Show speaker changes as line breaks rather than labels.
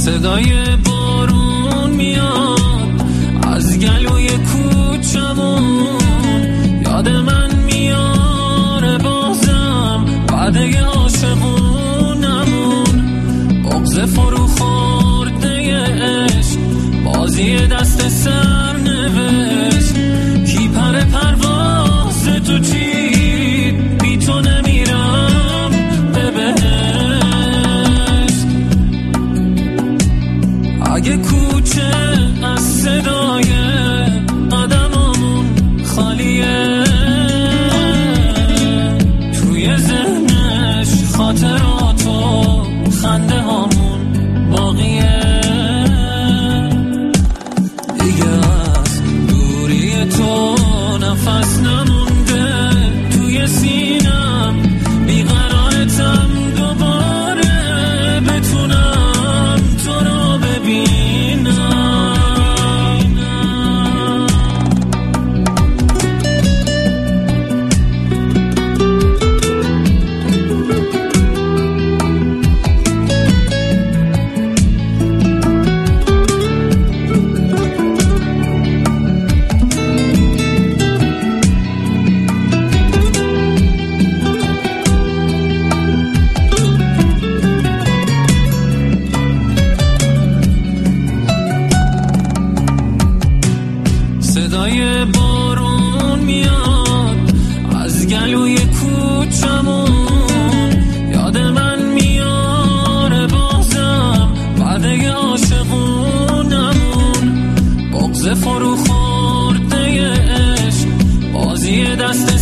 صدای بارون میاد از گلوی کوچمون، یاد من میاره بازم بعد عاشقونمون. بغض فرو خورده عشق، بازی دست سر نوشت، کی پرواز تو چید، بی تو نمیرم به بهشت. اگه کوچه از صدای قدمامون خالیه، توی ذهنش خاطرات و خنده هامون باقیه. دیگه از دوری تو نفس نمونده توی سینم، بیقرارتم دوباره بتونم تو رو ببینم. صدای بارون میاد از گلوی کوچمون، یاد من میاره بازم بعد عاشقونمون. بغض فرو خورده عشق، بازی دست